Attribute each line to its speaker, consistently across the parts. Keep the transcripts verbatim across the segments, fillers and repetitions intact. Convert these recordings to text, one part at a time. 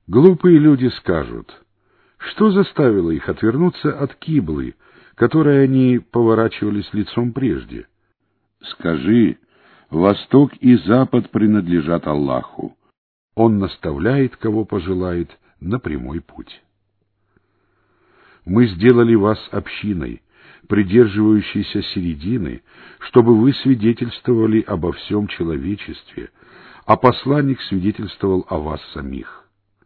Speaker 1: Глупые люди скажут, что заставило их отвернуться от киблы, которой они поворачивались лицом прежде?
Speaker 2: Скажи, восток и запад принадлежат Аллаху.
Speaker 1: Он наставляет, кого пожелает, на прямой путь. Мы сделали вас общиной, придерживающейся середины, чтобы вы свидетельствовали обо всем человечестве, а посланник свидетельствовал о вас самих.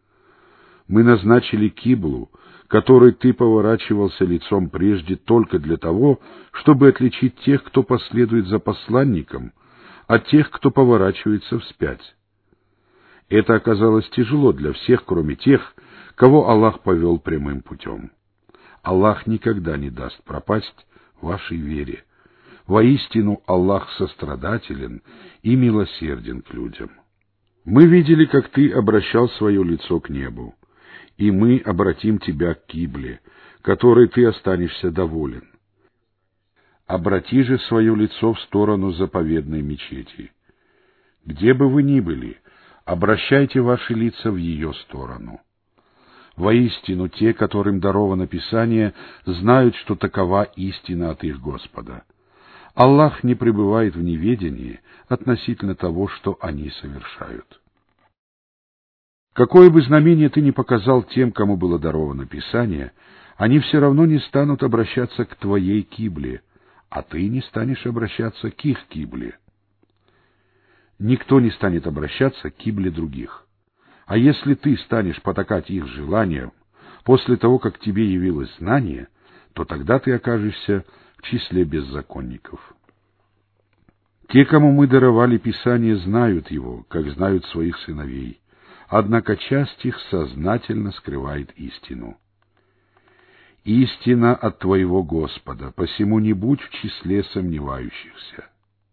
Speaker 1: Мы назначили киблу, которой ты поворачивался лицом прежде только для того, чтобы отличить тех, кто последует за посланником, от тех, кто поворачивается вспять. Это оказалось тяжело для всех, кроме тех, кого Аллах повел прямым путем. Аллах никогда не даст пропасть вашей вере. Воистину Аллах сострадателен и милосерден к людям. Мы видели, как ты обращал свое лицо к небу, и мы обратим тебя к кибле, которой ты останешься доволен. Обрати же свое лицо в сторону заповедной мечети. Где бы вы ни были, обращайте ваши лица в ее сторону. Воистину, те, которым даровано Писание, знают, что такова истина от их Господа. Аллах не пребывает в неведении относительно того, что они совершают. Какое бы знамение ты ни показал тем, кому было даровано Писание, они все равно не станут обращаться к твоей кибле, а ты не станешь обращаться к их кибле. Никто не станет обращаться к кибле других. А если ты станешь потакать их желаниям после того, как тебе явилось знание, то тогда ты окажешься в числе беззаконников. Те, кому мы даровали Писание, знают его, как знают своих сыновей, однако часть их сознательно скрывает истину. Истина от твоего Господа, посему не будь в числе сомневающихся.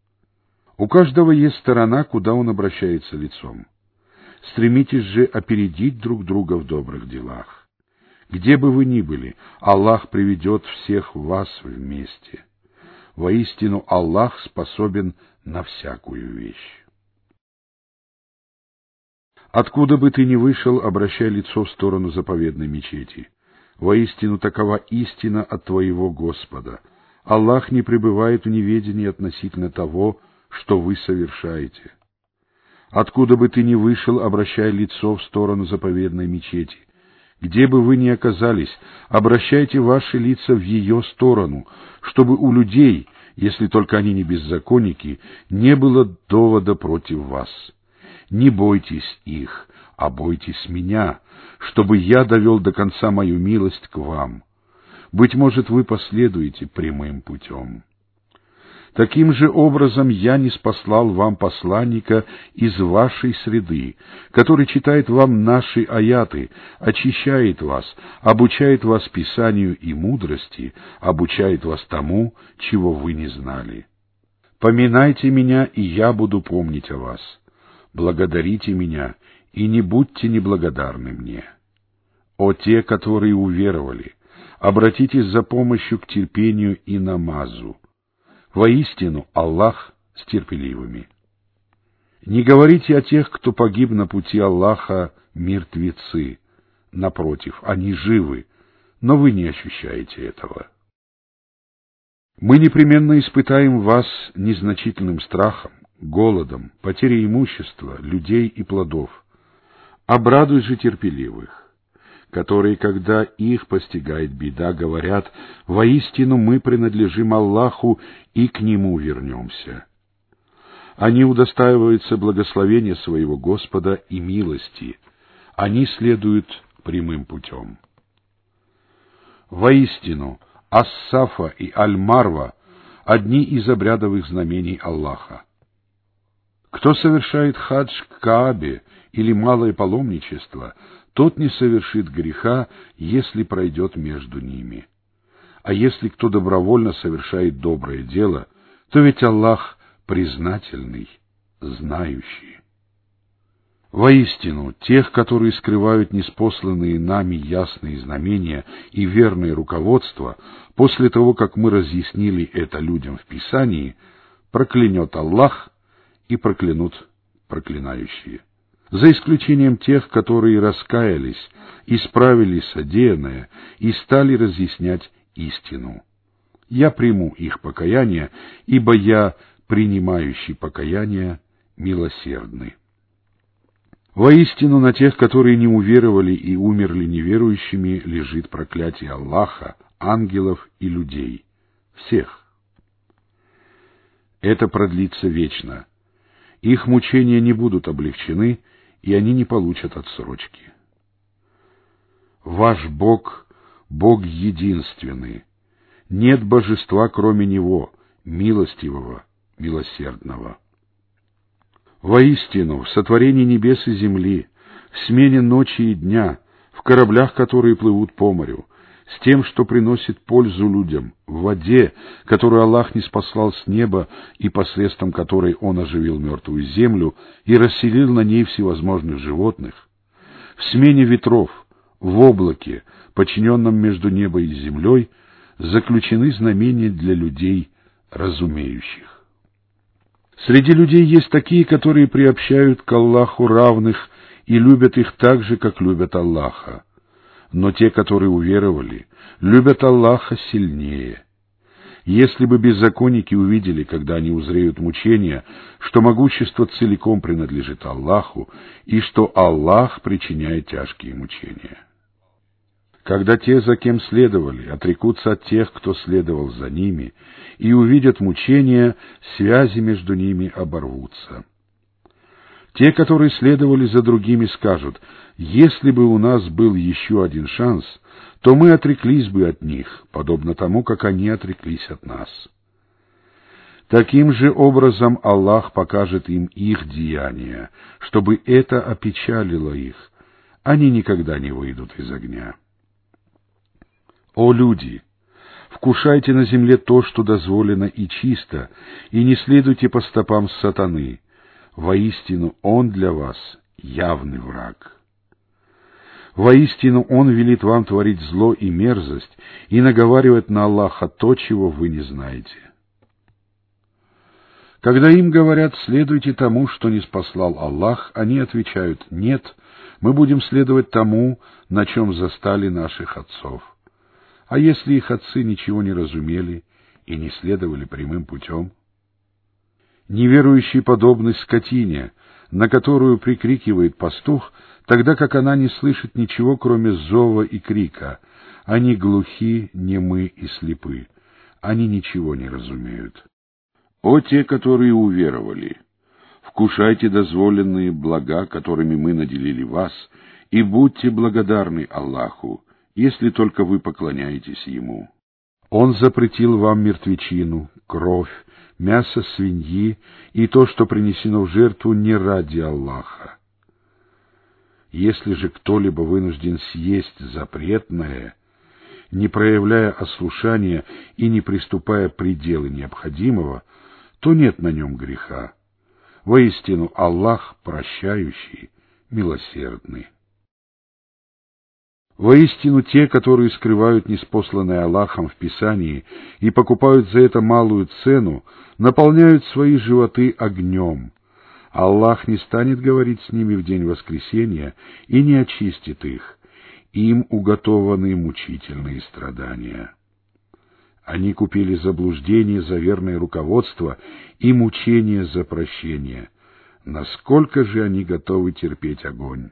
Speaker 1: У каждого есть сторона, куда он обращается лицом. Стремитесь же опередить друг друга в добрых делах. Где бы вы ни были, Аллах приведет всех вас вместе. Воистину Аллах способен на всякую вещь. Откуда бы ты ни вышел, обращай лицо в сторону заповедной мечети. Воистину такова истина от твоего Господа. Аллах не пребывает в неведении относительно того, что вы совершаете. Откуда бы ты ни вышел, обращай лицо в сторону заповедной мечети. Где бы вы ни оказались, обращайте ваши лица в ее сторону, чтобы у людей, если только они не беззаконники, не было довода против вас. Не бойтесь их, а бойтесь меня, чтобы я довел до конца мою милость к вам. Быть может, вы последуете прямым путем. Таким же образом я ниспослал вам посланника из вашей среды, который читает вам наши аяты, очищает вас, обучает вас писанию и мудрости, обучает вас тому, чего вы не знали. Поминайте меня, и я буду помнить о вас. Благодарите меня, и не будьте неблагодарны мне. О те, которые уверовали, обратитесь за помощью к терпению и намазу. Воистину, Аллах с терпеливыми. Не говорите о тех, кто погиб на пути Аллаха, мертвецы. Напротив, они живы, но вы не ощущаете этого. Мы непременно испытаем вас незначительным страхом, голодом, потерей имущества, людей и плодов. Обрадуй же терпеливых, которые, когда их постигает беда, говорят: «Воистину мы принадлежим Аллаху и к Нему вернемся». Они удостаиваются благословения своего Господа и милости, они следуют прямым путем. Воистину, Ас-Сафа и Аль-Марва — одни из обрядовых знамений Аллаха. Кто совершает хадж к Каабе или малое паломничество, тот не совершит греха, если пройдет между ними. А если кто добровольно совершает доброе дело, то ведь Аллах признательный, знающий. Воистину, тех, которые скрывают ниспосланные нами ясные знамения и верное руководство, после того, как мы разъяснили это людям в Писании, проклянет Аллах и проклянут проклинающие. за исключением тех, которые раскаялись, исправили содеянное и стали разъяснять истину. Я приму их покаяние, ибо я, принимающий покаяние, милосердный. Воистину, на тех, которые не уверовали и умерли неверующими, лежит проклятие Аллаха, ангелов и людей. Всех. Это продлится вечно. Их мучения не будут облегчены, и они не получат отсрочки. Ваш Бог — Бог единственный. Нет божества, кроме Него, милостивого, милосердного. Воистину, в сотворении небес и земли, в смене ночи и дня, в кораблях, которые плывут по морю, с тем, что приносит пользу людям, в воде, которую Аллах ниспослал с неба и посредством которой Он оживил мертвую землю и расселил на ней всевозможных животных, в смене ветров, в облаке, подчиненном между небом и землей, заключены знамения для людей, разумеющих. Среди людей есть такие, которые приобщают к Аллаху равных и любят их так же, как любят Аллаха. Но те, которые уверовали, любят Аллаха сильнее. Если бы беззаконники увидели, когда они узреют мучения, что могущество целиком принадлежит Аллаху и что Аллах причиняет тяжкие мучения. Когда те, за кем следовали, отрекутся от тех, кто следовал за ними, и увидят мучения, связи между ними оборвутся. Те, которые следовали за другими, скажут: «Если бы у нас был еще один шанс, то мы отреклись бы от них, подобно тому, как они отреклись от нас». Таким же образом Аллах покажет им их деяния, чтобы это опечалило их. Они никогда не выйдут из огня. О люди! Вкушайте на земле то, что дозволено и чисто, и не следуйте по стопам сатаны. Воистину, он для вас явный враг. Воистину, он велит вам творить зло и мерзость и наговаривать на Аллаха то, чего вы не знаете. Когда им говорят: «Следуйте тому, что ниспослал Аллах», они отвечают: «Нет, мы будем следовать тому, на чем застали наших отцов». А если их отцы ничего не разумели и не следовали прямым путем? Неверующий подобный скотине, на которую прикрикивает пастух, тогда как она не слышит ничего, кроме зова и крика. Они глухи, немы и слепы. Они ничего не разумеют.
Speaker 2: О те, которые уверовали! Вкушайте дозволенные блага, которыми мы наделили вас, и будьте благодарны Аллаху, если только вы поклоняетесь Ему.
Speaker 1: Он запретил вам мертвечину, кровь, мясо свиньи и то, что принесено в жертву не ради Аллаха. Если же кто-либо вынужден съесть запретное, не проявляя ослушания и не приступая пределы необходимого, то нет на нем греха. Воистину, Аллах прощающий, милосердный. Воистину, те, которые скрывают ниспосланное Аллахом в Писании и покупают за это малую цену, наполняют свои животы огнем. Аллах не станет говорить с ними в день воскресения и не очистит их. Им уготованы мучительные страдания. Они купили заблуждение за верное руководство и мучение за прощение. Насколько же они готовы терпеть огонь?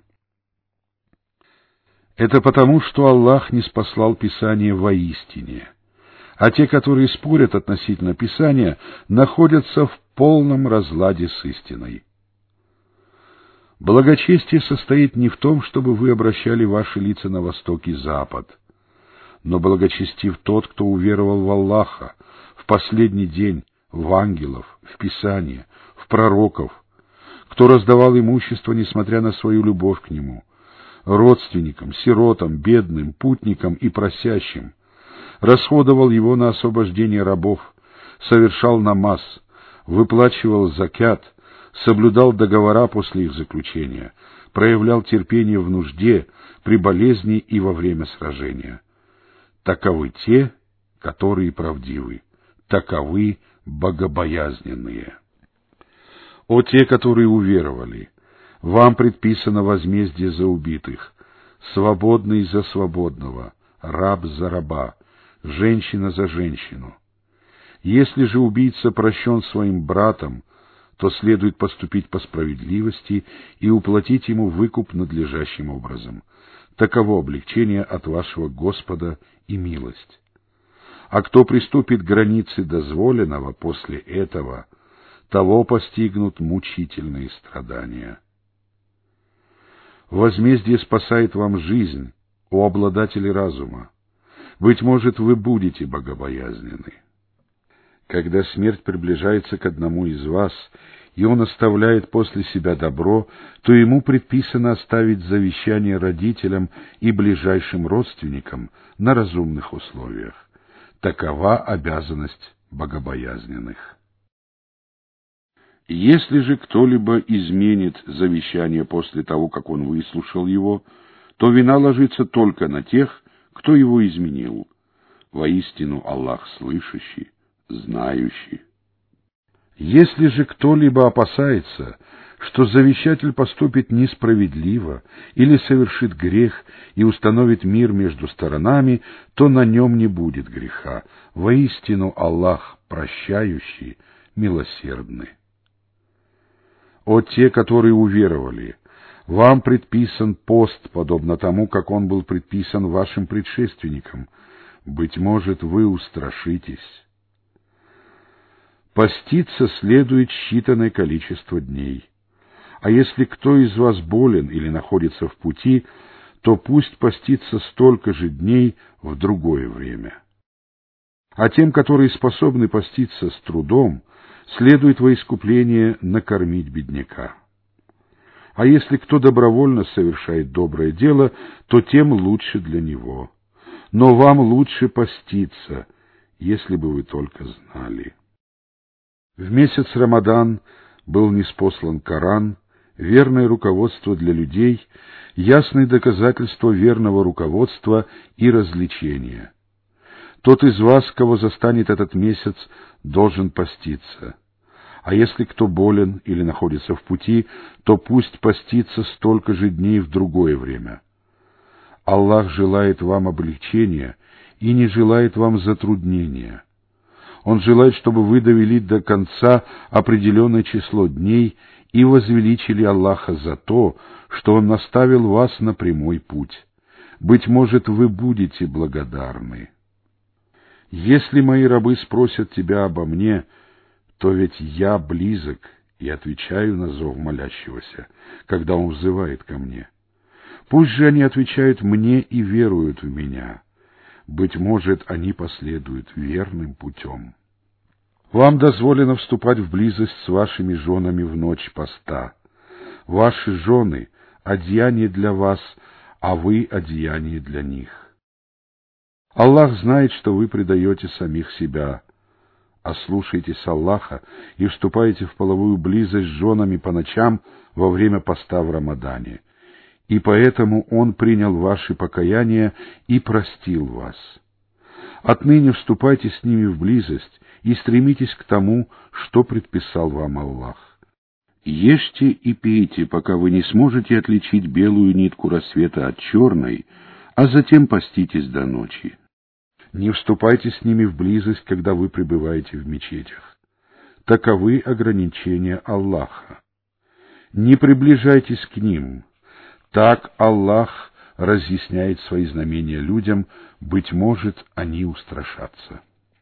Speaker 1: Это потому, что Аллах ниспослал Писание воистине, а те, которые спорят относительно Писания, находятся в полном разладе с истиной. Благочестие состоит не в том, чтобы вы обращали ваши лица на восток и запад, но благочестив тот, кто уверовал в Аллаха, в последний день, в ангелов, в Писание, в пророков, кто раздавал имущество, несмотря на свою любовь к нему, родственникам, сиротам, бедным, путникам и просящим, расходовал его на освобождение рабов, совершал намаз, выплачивал закят, соблюдал договора после их заключения, проявлял терпение в нужде, при болезни и во время сражения. Таковы те, которые правдивы, таковы богобоязненные. О те, которые уверовали! Вам предписано возмездие за убитых, свободный за свободного, раб за раба, женщина за женщину. Если же убийца прощен своим братом, то следует поступить по справедливости и уплатить ему выкуп надлежащим образом. Таково облегчение от вашего Господа и милость. А кто приступит к границе дозволенного после этого, того постигнут мучительные страдания. Возмездие спасает вам жизнь, о обладатели разума. Быть может, вы будете богобоязненны. Когда смерть приближается к одному из вас, и он оставляет после себя добро, то ему предписано оставить завещание родителям и ближайшим родственникам на разумных условиях. Такова обязанность богобоязненных.
Speaker 2: Если же кто-либо изменит завещание после того, как он выслушал его, то вина ложится только на тех, кто его изменил. Воистину Аллах слышащий, знающий.
Speaker 1: Если же кто-либо опасается, что завещатель поступит несправедливо или совершит грех и установит мир между сторонами, то на нем не будет греха. Воистину Аллах прощающий, милосердный. О те, которые уверовали! Вам предписан пост, подобно тому, как он был предписан вашим предшественникам. Быть может, вы устрашитесь. Поститься следует считанное количество дней. А если кто из вас болен или находится в пути, то пусть постится столько же дней в другое время. А тем, которые способны поститься с трудом, следует во искупление накормить бедняка. А если кто добровольно совершает доброе дело, то тем лучше для него. Но вам лучше поститься, если бы вы только знали. В месяц Рамадан был ниспослан Коран, верное руководство для людей, ясные доказательства верного руководства и развлечения. Тот из вас, кого застанет этот месяц, должен поститься. А если кто болен или находится в пути, то пусть постится столько же дней в другое время. Аллах желает вам облегчения и не желает вам затруднения. Он желает, чтобы вы довели до конца определенное число дней и возвеличили Аллаха за то, что Он наставил вас на прямой путь. Быть может, вы будете благодарны. Если мои рабы спросят тебя обо мне, то ведь я близок и отвечаю на зов молящегося, когда он взывает ко мне. Пусть же они отвечают мне и веруют в меня. Быть может, они последуют верным путем. Вам дозволено вступать в близость с вашими женами в ночь поста. Ваши жены — одеяние для вас, а вы — одеяние для них. Аллах знает, что вы предаете самих себя. Ослушайтесь Аллаха и вступайте в половую близость с женами по ночам во время поста в Рамадане. И поэтому Он принял ваши покаяния и простил вас. Отныне вступайте с ними в близость и стремитесь к тому, что предписал вам Аллах.
Speaker 2: Ешьте и пейте, пока вы не сможете отличить белую нитку рассвета от черной, а затем поститесь до ночи.
Speaker 1: Не вступайте с ними в близость, когда вы пребываете в мечетях. Таковы ограничения Аллаха. Не приближайтесь к ним. Так Аллах разъясняет свои знамения людям, быть может, они устрашатся.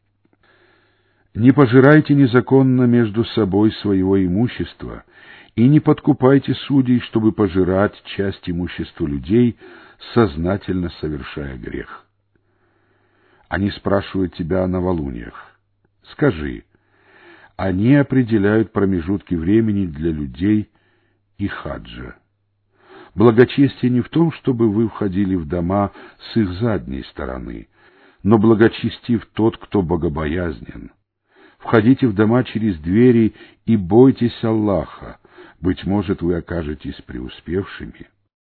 Speaker 1: Не пожирайте незаконно между собой своего имущества и не подкупайте судей, чтобы пожирать часть имущества людей, сознательно совершая грех. Они спрашивают тебя о новолуниях. Скажи, они определяют промежутки времени для людей и хаджа. Благочестие не в том, чтобы вы входили в дома с их задней стороны, но благочестив тот, кто богобоязнен. Входите в дома через двери и бойтесь Аллаха, быть может, вы окажетесь преуспевшими.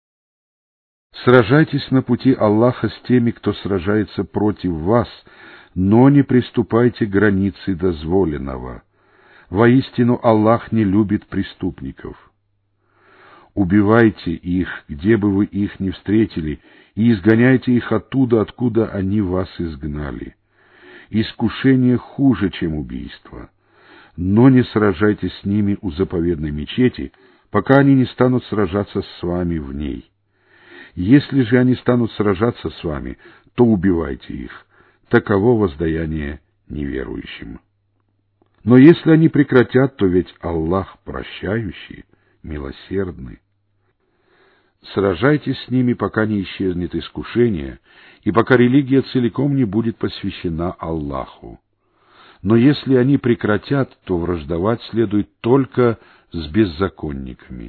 Speaker 1: Сражайтесь на пути Аллаха с теми, кто сражается против вас, но не приступайте к границе дозволенного. Воистину Аллах не любит преступников. Убивайте их, где бы вы их ни встретили, и изгоняйте их оттуда, откуда они вас изгнали. Искушение хуже, чем убийство. Но не сражайтесь с ними у заповедной мечети, пока они не станут сражаться с вами в ней. Если же они станут сражаться с вами, то убивайте их. Таково воздаяние неверующим. Но если они прекратят, то ведь Аллах прощающий, милосердный. Сражайтесь с ними, пока не исчезнет искушение, и пока религия целиком не будет посвящена Аллаху. Но если они прекратят, то враждовать следует только с беззаконниками.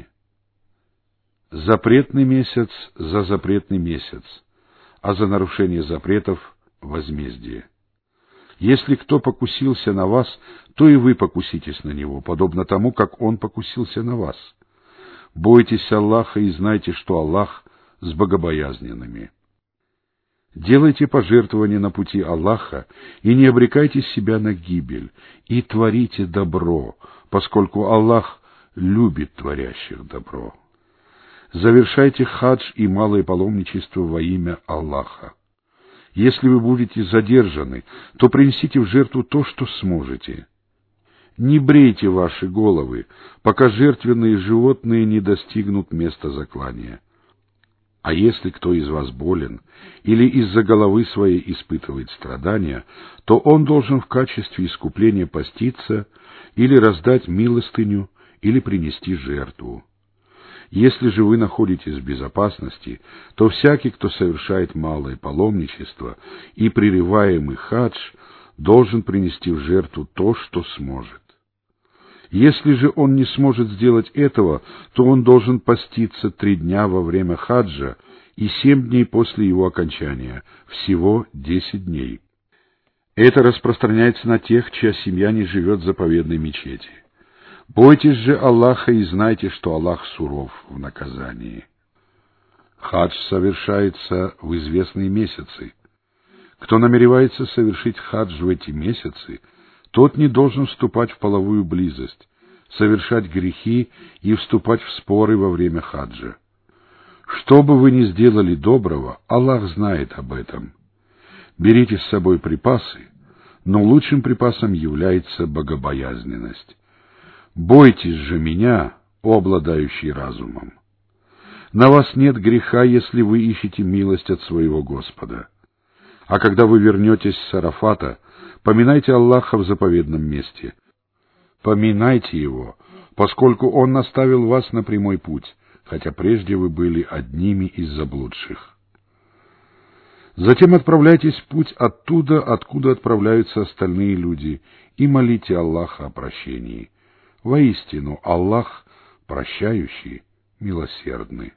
Speaker 1: Запретный месяц за запретный месяц, а за нарушение запретов — возмездие. Если кто покусился на вас, то и вы покуситесь на него, подобно тому, как он покусился на вас. Бойтесь Аллаха и знайте, что Аллах с богобоязненными. Делайте пожертвования на пути Аллаха и не обрекайте себя на гибель, и творите добро, поскольку Аллах любит творящих добро. Завершайте хадж и малое паломничество во имя Аллаха. Если вы будете задержаны, то принесите в жертву то, что сможете. Не брейте ваши головы, пока жертвенные животные не достигнут места заклания. А если кто из вас болен или из-за головы своей испытывает страдания, то он должен в качестве искупления поститься или раздать милостыню или принести жертву. Если же вы находитесь в безопасности, то всякий, кто совершает малое паломничество и прерываемый хадж, должен принести в жертву то, что сможет. Если же он не сможет сделать этого, то он должен поститься три дня во время хаджа и семь дней после его окончания, всего десять дней. Это распространяется на тех, чья семья не живет в заповедной мечети. Бойтесь же Аллаха и знайте, что Аллах суров в наказании. Хадж совершается в известные месяцы. Кто намеревается совершить хадж в эти месяцы, тот не должен вступать в половую близость, совершать грехи и вступать в споры во время хаджа. Что бы вы ни сделали доброго, Аллах знает об этом. Берите с собой припасы, но лучшим припасом является богобоязненность. Бойтесь же меня, о обладающий разумом. На вас нет греха, если вы ищете милость от своего Господа. А когда вы вернетесь с Арафата, поминайте Аллаха в заповедном месте. Поминайте Его, поскольку Он наставил вас на прямой путь, хотя прежде вы были одними из заблудших. Затем отправляйтесь в путь оттуда, откуда отправляются остальные люди, и молите Аллаха о прощении. Воистину, Аллах прощающий, милосердный.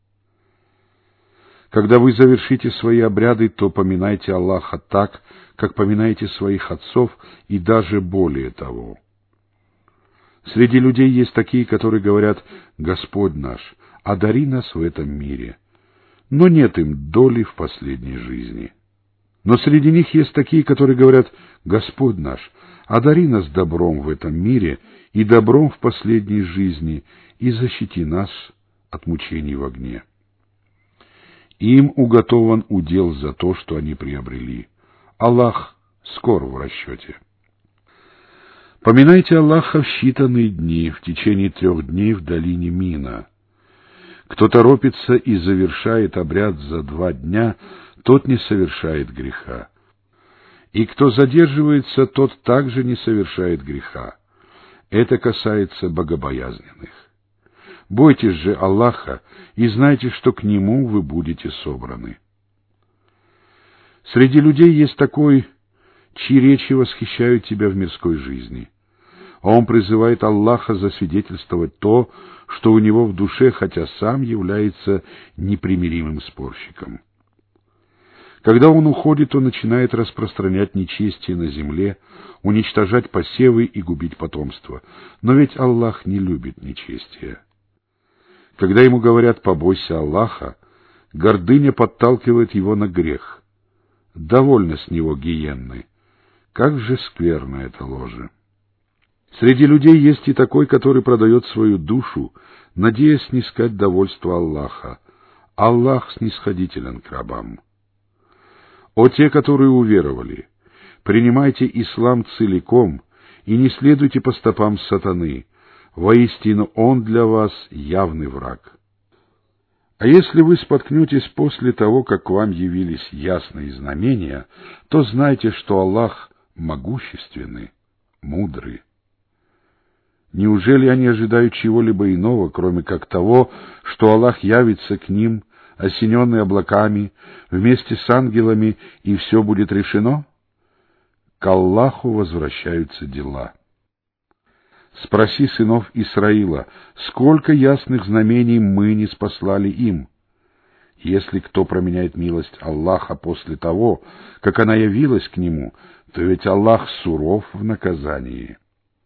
Speaker 1: Когда вы завершите свои обряды, то поминайте Аллаха так, как поминаете своих отцов, и даже более того. Среди людей есть такие, которые говорят: «Господь наш, одари нас в этом мире», но нет им доли в последней жизни. Но среди них есть такие, которые говорят: «Господь наш, одари нас добром в этом мире и добром в последней жизни, и защити нас от мучений в огне». Им уготован удел за то, что они приобрели. Аллах скор в расчете. Поминайте Аллаха в считанные дни, в течение трех дней в долине Мина. Кто торопится и завершает обряд за два дня, тот не совершает греха. И кто задерживается, тот также не совершает греха. Это касается богобоязненных. Бойтесь же Аллаха и знайте, что к Нему вы будете собраны. Среди людей есть такой, чьи речи восхищают тебя в мирской жизни. Он призывает Аллаха засвидетельствовать то, что у него в душе, хотя сам является непримиримым спорщиком. Когда он уходит, он начинает распространять нечестие на земле, уничтожать посевы и губить потомство. Но ведь Аллах не любит нечестия. Когда ему говорят «побойся Аллаха», гордыня подталкивает его на грех. Довольно с него гиенны. Как же скверно это ложе! Среди людей есть и такой, который продает свою душу, надеясь снискать довольство Аллаха. Аллах снисходителен к рабам. О те, которые уверовали, принимайте ислам целиком и не следуйте по стопам сатаны, воистину он для вас явный враг. А если вы споткнетесь после того, как к вам явились ясные знамения, то знайте, что Аллах могущественный, мудрый. Неужели они ожидают чего-либо иного, кроме как того, что Аллах явится к ним, осененный облаками, вместе с ангелами, и все будет решено? К Аллаху возвращаются дела. Спроси сынов Исраила, сколько ясных знамений мы не спаслали им? Если кто променяет милость Аллаха после того, как она явилась к нему, то ведь Аллах суров в наказании.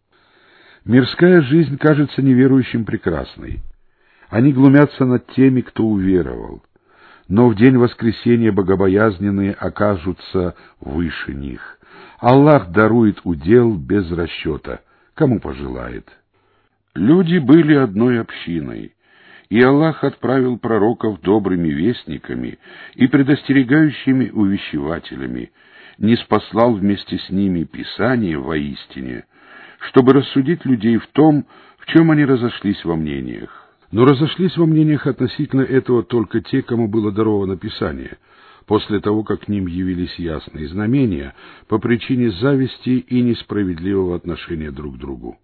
Speaker 1: Мирская жизнь кажется неверующим прекрасной. Они глумятся над теми, кто уверовал, но в день воскресения богобоязненные окажутся выше них. Аллах дарует удел без расчета, кому пожелает. Люди были одной общиной, и Аллах отправил пророков добрыми вестниками и предостерегающими увещевателями, не спаслал вместе с ними Писание воистине, чтобы рассудить людей в том, в чем они разошлись во мнениях. Но разошлись во мнениях относительно этого только те, кому было даровано Писание, после того, как к ним явились ясные знамения по причине зависти и несправедливого отношения друг к другу.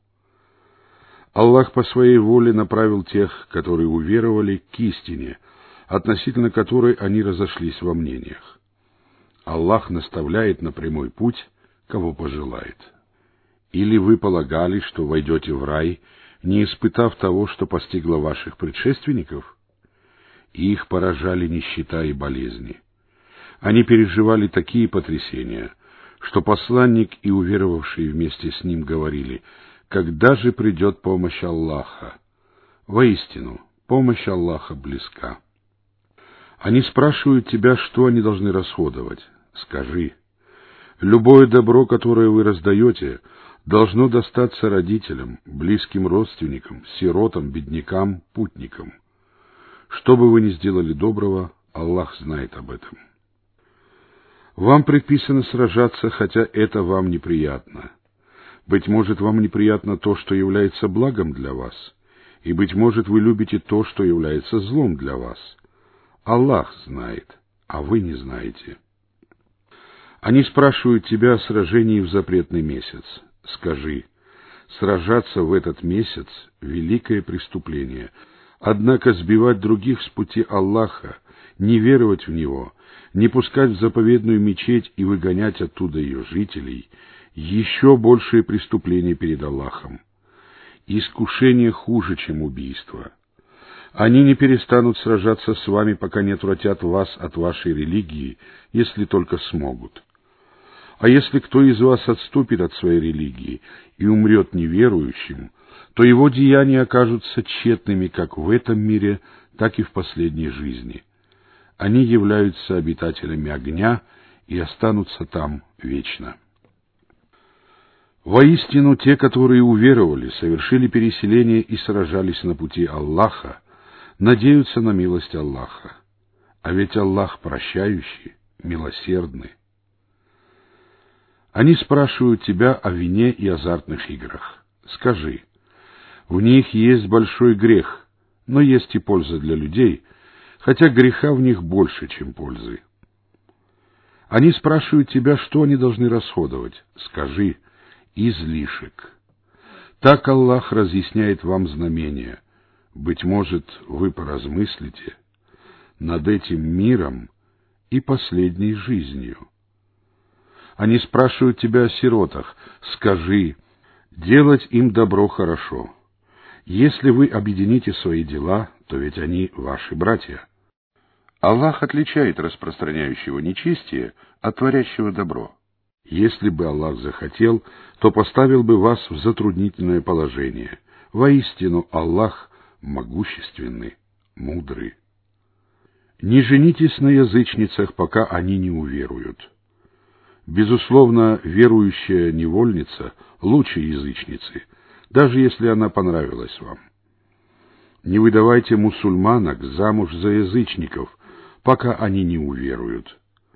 Speaker 1: Аллах по своей воле направил тех, которые уверовали, к истине, относительно которой они разошлись во мнениях. Аллах наставляет на прямой путь, кого пожелает. Или вы полагали, что войдете в рай, не испытав того, что постигло ваших предшественников? Их поражали нищета и болезни. Они переживали такие потрясения, что посланник и уверовавшие вместе с ним говорили: «Когда же придет помощь Аллаха?» Воистину, помощь Аллаха близка. Они спрашивают тебя, что они должны расходовать. Скажи: любое добро, которое вы раздаете, должно достаться родителям, близким родственникам, сиротам, беднякам, путникам. Что бы вы ни сделали доброго, Аллах знает об этом. Вам предписано сражаться, хотя это вам неприятно. Быть может, вам неприятно то, что является благом для вас, и, быть может, вы любите то, что является злом для вас. Аллах знает, а вы не знаете. Они спрашивают тебя о сражении в запретный месяц. Скажи: сражаться в этот месяц — великое преступление, однако сбивать других с пути Аллаха, не веровать в Него, не пускать в заповедную мечеть и выгонять оттуда ее жителей — еще большее преступление перед Аллахом. Искушение хуже, чем убийство. Они не перестанут сражаться с вами, пока не отвратят вас от вашей религии, если только смогут. А если кто из вас отступит от своей религии и умрет неверующим, то его деяния окажутся тщетными как в этом мире, так и в последней жизни. Они являются обитателями огня и останутся там вечно. Воистину, те, которые уверовали, совершили переселение и сражались на пути Аллаха, надеются на милость Аллаха. А ведь Аллах прощающий, милосердный. Они спрашивают тебя о вине и азартных играх. Скажи: в них есть большой грех, но есть и польза для людей, хотя греха в них больше, чем пользы. Они спрашивают тебя, что они должны расходовать. Скажи: излишек. Так Аллах разъясняет вам знамения. Быть может, вы поразмыслите над этим миром и последней жизнью. Они спрашивают тебя о сиротах. Скажи: делать им добро хорошо. Если вы объедините свои дела, то ведь они ваши братья. Аллах отличает распространяющего нечестие от творящего добро. Если бы Аллах захотел, то поставил бы вас в затруднительное положение. Воистину, Аллах могущественный, мудрый. Не женитесь на язычницах, пока они не уверуют. Безусловно, верующая невольница лучше язычницы, даже если она понравилась вам. Не выдавайте мусульманок замуж за язычников, пока они не уверуют.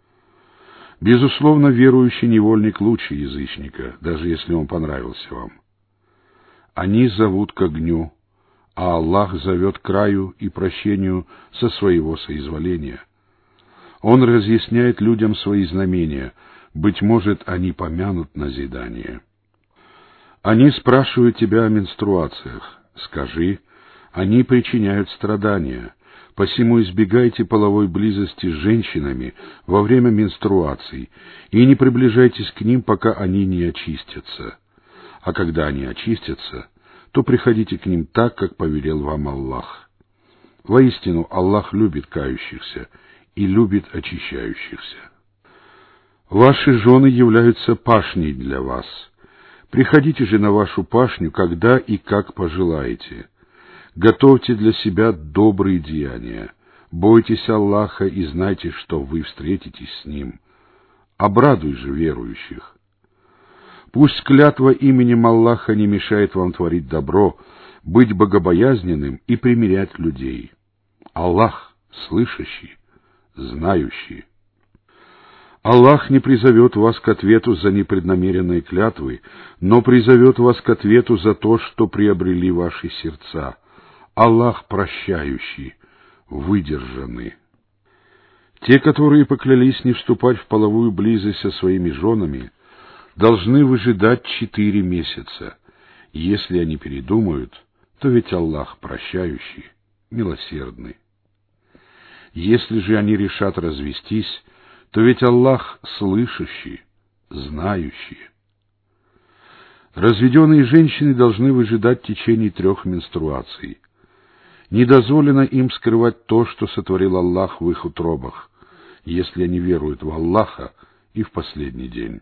Speaker 1: Безусловно, верующий невольник лучше язычника, даже если он понравился вам. Они зовут к огню, а Аллах зовет к раю и прощению со своего соизволения. Он разъясняет людям свои знамения, быть может, они помянут назидание. Они спрашивают тебя о менструациях. Скажи, они причиняют страдания, посему избегайте половой близости с женщинами во время менструаций и не приближайтесь к ним, пока они не очистятся. А когда они очистятся, то приходите к ним так, как повелел вам Аллах. Воистину, Аллах любит кающихся и любит очищающихся. Ваши жены являются пашней для вас. Приходите же на вашу пашню, когда и как пожелаете. Готовьте для себя добрые деяния. Бойтесь Аллаха и знайте, что вы встретитесь с Ним. Обрадуй же верующих. Пусть клятва именем Аллаха не мешает вам творить добро, быть богобоязненным и примирять людей. Аллах слышащий, знающий. Аллах не призовет вас к ответу за непреднамеренные клятвы, но призовет вас к ответу за то, что приобрели ваши сердца. Аллах прощающий, выдержанный. Те, которые поклялись не вступать в половую близость со своими женами, должны выжидать четыре месяца. Если они передумают, то ведь Аллах прощающий, милосердный. Если же они решат развестись, то ведь Аллах слышащий, знающий. Разведенные женщины должны выжидать в течение трех менструаций. Не дозволено им скрывать то, что сотворил Аллах в их утробах, если они веруют в Аллаха и в последний день.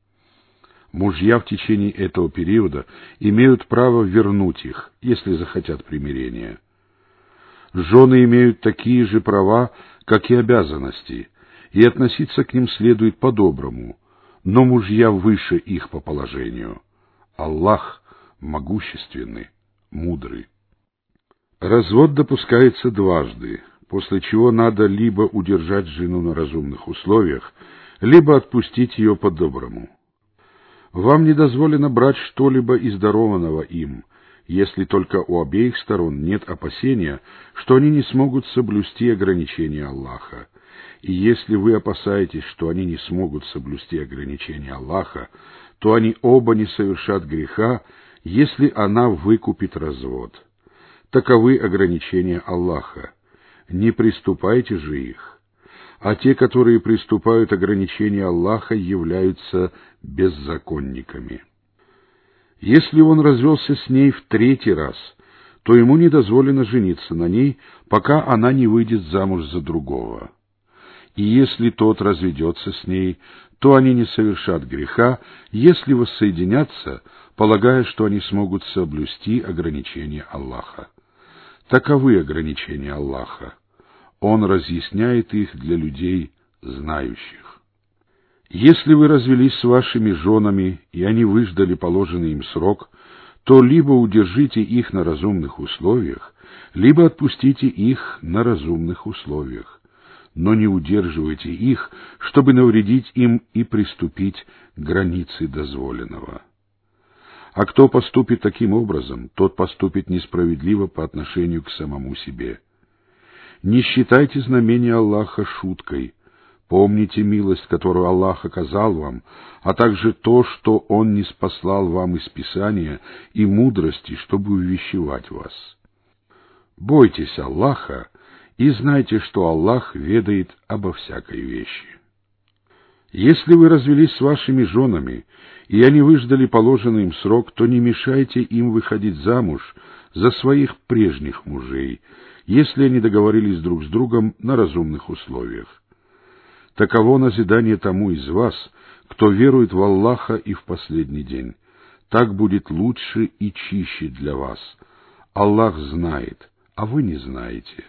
Speaker 1: Мужья в течение этого периода имеют право вернуть их, если захотят примирения. Жены имеют такие же права, как и обязанности, и относиться к ним следует по-доброму, но мужья выше их по положению. Аллах могущественный, мудрый. Развод допускается дважды, после чего надо либо удержать жену на разумных условиях, либо отпустить ее по-доброму. Вам не дозволено брать что-либо из дарованного им, если только у обеих сторон нет опасения, что они не смогут соблюсти ограничения Аллаха. И если вы опасаетесь, что они не смогут соблюсти ограничения Аллаха, то они оба не совершат греха, если она выкупит развод. Таковы ограничения Аллаха. Не приступайте же их. А те, которые приступают ограничения Аллаха, являются беззаконниками. Если он развелся с ней в третий раз, то ему не дозволено жениться на ней, пока она не выйдет замуж за другого. И если тот разведется с ней, то они не совершат греха, если воссоединятся, полагая, что они смогут соблюсти ограничения Аллаха. Таковы ограничения Аллаха. Он разъясняет их для людей, знающих. Если вы развелись с вашими женами, и они выждали положенный им срок, то либо удержите их на разумных условиях, либо отпустите их на разумных условиях. Но не удерживайте их, чтобы навредить им и приступить к границе дозволенного. А кто поступит таким образом, тот поступит несправедливо по отношению к самому себе. Не считайте знамения Аллаха шуткой. Помните милость, которую Аллах оказал вам, а также то, что Он ниспослал вам из Писания и мудрости, чтобы увещевать вас. Бойтесь Аллаха и знайте, что Аллах ведает обо всякой вещи. Если вы развелись с вашими женами, и они выждали положенный им срок, то не мешайте им выходить замуж за своих прежних мужей, если они договорились друг с другом на разумных условиях. Таково назидание тому из вас, кто верует в Аллаха и в последний день. Так будет лучше и чище для вас. Аллах знает, а вы не знаете.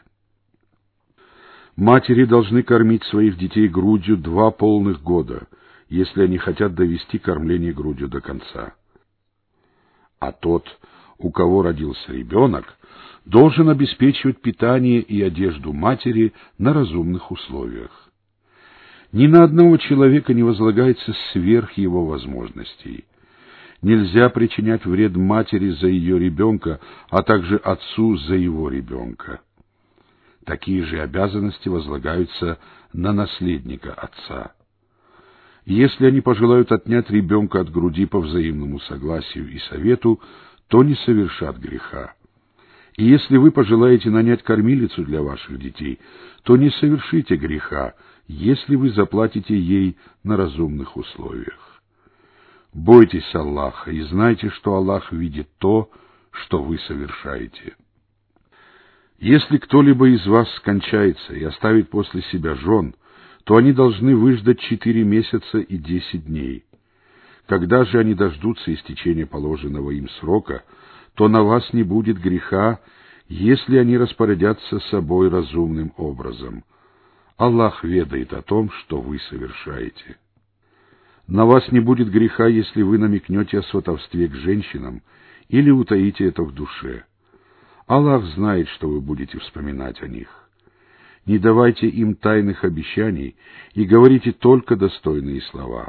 Speaker 1: Матери должны кормить своих детей грудью два полных года, если они хотят довести кормление грудью до конца. А тот, у кого родился ребенок, должен обеспечивать питание и одежду матери на разумных условиях. Ни на одного человека не возлагается сверх его возможностей. Нельзя причинять вред матери за ее ребенка, а также отцу за его ребенка. Такие же обязанности возлагаются на наследника отца. Если они пожелают отнять ребенка от груди по взаимному согласию и совету, то не совершат греха. И если вы пожелаете нанять кормилицу для ваших детей, то не совершите греха, если вы заплатите ей на разумных условиях. Бойтесь Аллаха и знайте, что Аллах видит то, что вы совершаете. Если кто-либо из вас скончается и оставит после себя жен, то они должны выждать четыре месяца и десять дней. Когда же они дождутся истечения положенного им срока, то на вас не будет греха, если они распорядятся собой разумным образом. Аллах ведает о том, что вы совершаете. На вас не будет греха, если вы намекнете о сватовстве к женщинам или утаите это в душе. Аллах знает, что вы будете вспоминать о них. Не давайте им тайных обещаний и говорите только достойные слова.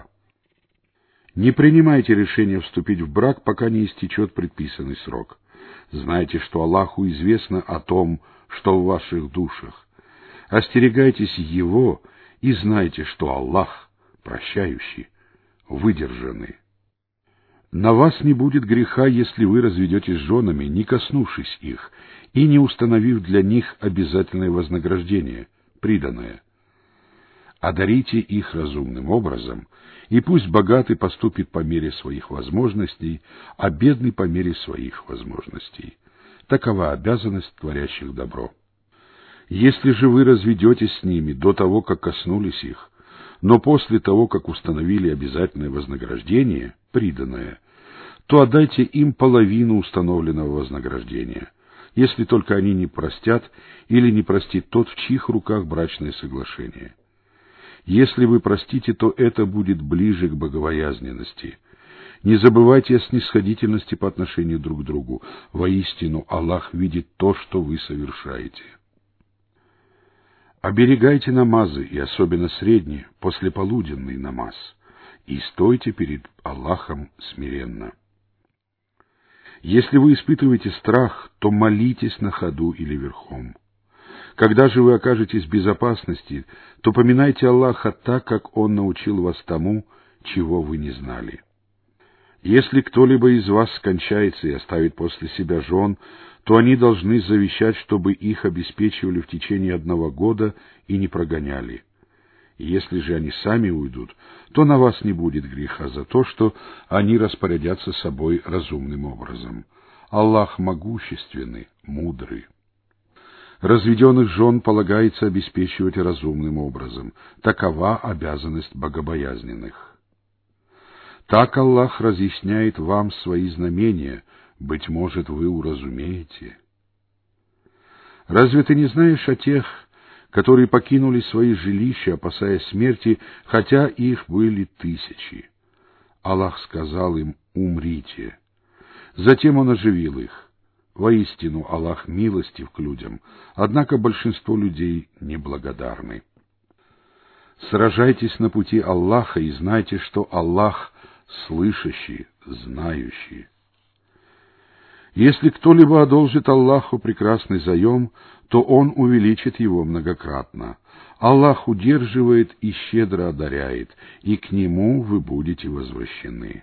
Speaker 1: Не принимайте решение вступить в брак, пока не истечет предписанный срок. Знайте, что Аллаху известно о том, что в ваших душах. Остерегайтесь Его и знайте, что Аллах прощающий, выдержанный. На вас не будет греха, если вы разведетесь с женами, не коснувшись их, и не установив для них обязательное вознаграждение, приданое. Одарите их разумным образом, и пусть богатый поступит по мере своих возможностей, а бедный по мере своих возможностей. Такова обязанность творящих добро. Если же вы разведетесь с ними до того, как коснулись их, но после того, как установили обязательное вознаграждение, приданое, то отдайте им половину установленного вознаграждения, если только они не простят или не простит тот, в чьих руках брачное соглашение. Если вы простите, то это будет ближе к богобоязненности. Не забывайте о снисходительности по отношению друг к другу. Воистину, Аллах видит то, что вы совершаете. Оберегайте намазы, и особенно средний, послеполуденный намаз, и стойте перед Аллахом смиренно. Если вы испытываете страх, то молитесь на ходу или верхом. Когда же вы окажетесь в безопасности, то поминайте Аллаха так, как Он научил вас тому, чего вы не знали. Если кто-либо из вас скончается и оставит после себя жен, то они должны завещать, чтобы их обеспечивали в течение одного года и не прогоняли. И если же они сами уйдут, то на вас не будет греха за то, что они распорядятся собой разумным образом. Аллах могущественный, мудрый. Разведенных жен полагается обеспечивать разумным образом. Такова обязанность богобоязненных. Так Аллах разъясняет вам свои знамения, быть может, вы уразумеете. Разве ты не знаешь о тех, которые покинули свои жилища, опасаясь смерти, хотя их были тысячи? Аллах сказал им: умрите. Затем Он оживил их. Воистину, Аллах милостив к людям, однако большинство людей неблагодарны. Сражайтесь на пути Аллаха и знайте, что Аллах слышащий, знающий. Если кто-либо одолжит Аллаху прекрасный заем, то Он увеличит его многократно. Аллах удерживает и щедро одаряет, и к Нему вы будете возвращены.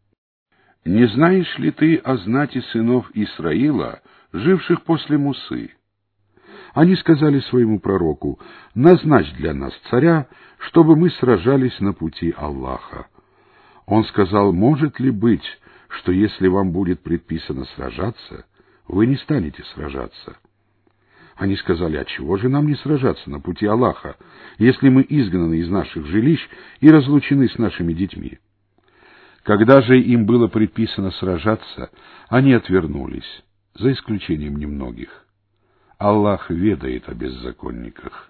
Speaker 1: Не знаешь ли ты о знати сынов Исраила, живших после Мусы? Они сказали своему пророку: назначь для нас царя, чтобы мы сражались на пути Аллаха. Он сказал: может ли быть, что если вам будет предписано сражаться, вы не станете сражаться? Они сказали: а чего же нам не сражаться на пути Аллаха, если мы изгнаны из наших жилищ и разлучены с нашими детьми? Когда же им было предписано сражаться, они отвернулись, за исключением немногих. Аллах ведает о беззаконниках.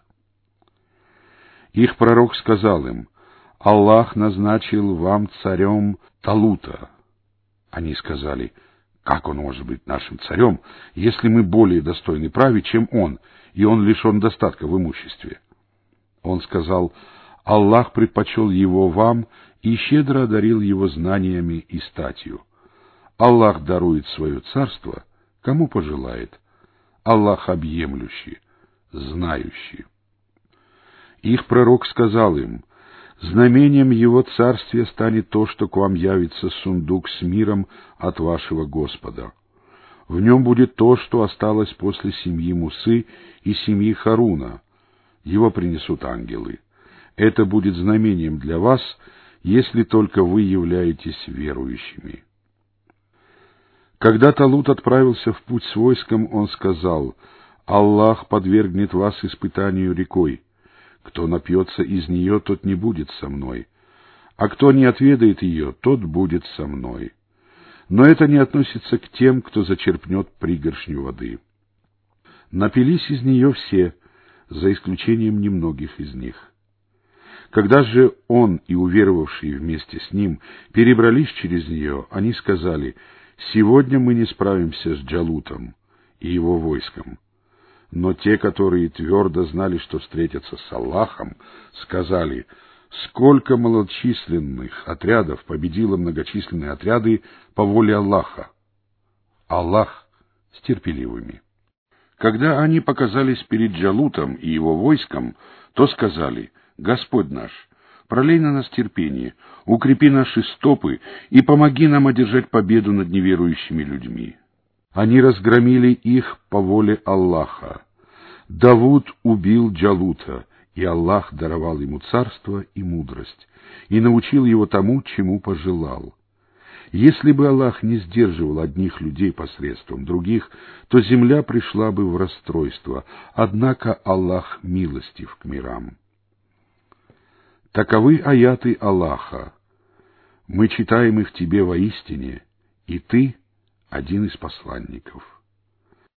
Speaker 1: Их пророк сказал им: Аллах назначил вам царем Талута. Они сказали: Как он может быть нашим царем, если мы более достойны править, чем он, и он лишен достатка в имуществе? Он сказал: Аллах предпочел его вам и щедро одарил его знаниями и статью. Аллах дарует свое царство, кому пожелает. Аллах объемлющий, знающий. Их пророк сказал им: знамением его царствия станет то, что к вам явится сундук с миром от вашего Господа. В нем будет то, что осталось после семьи Мусы и семьи Харуна. Его принесут ангелы. Это будет знамением для вас, если только вы являетесь верующими. Когда Талут отправился в путь с войском, он сказал: Аллах подвергнет вас испытанию рекой. Кто напьется из нее, тот не будет со мной, а кто не отведает ее, тот будет со мной. Но это не относится к тем, кто зачерпнет пригоршню воды. Напились из нее все, за исключением немногих из них. Когда же он и уверовавшие вместе с ним перебрались через нее, они сказали: «Сегодня мы не справимся с Джалутом и его войском». Но те, которые твердо знали, что встретятся с Аллахом, сказали: «Сколько малочисленных отрядов победило многочисленные отряды по воле Аллаха! Аллах с терпеливыми». Когда они показались перед Джалутом и его войском, то сказали: «Господь наш, пролей на нас терпение, укрепи наши стопы и помоги нам одержать победу над неверующими людьми». Они разгромили их по воле Аллаха. Давуд убил Джалута, и Аллах даровал ему царство и мудрость, и научил его тому, чему пожелал. Если бы Аллах не сдерживал одних людей посредством других, то земля пришла бы в расстройство, однако Аллах милостив к мирам. Таковы аяты Аллаха. Мы читаем их тебе воистине, и ты один из посланников.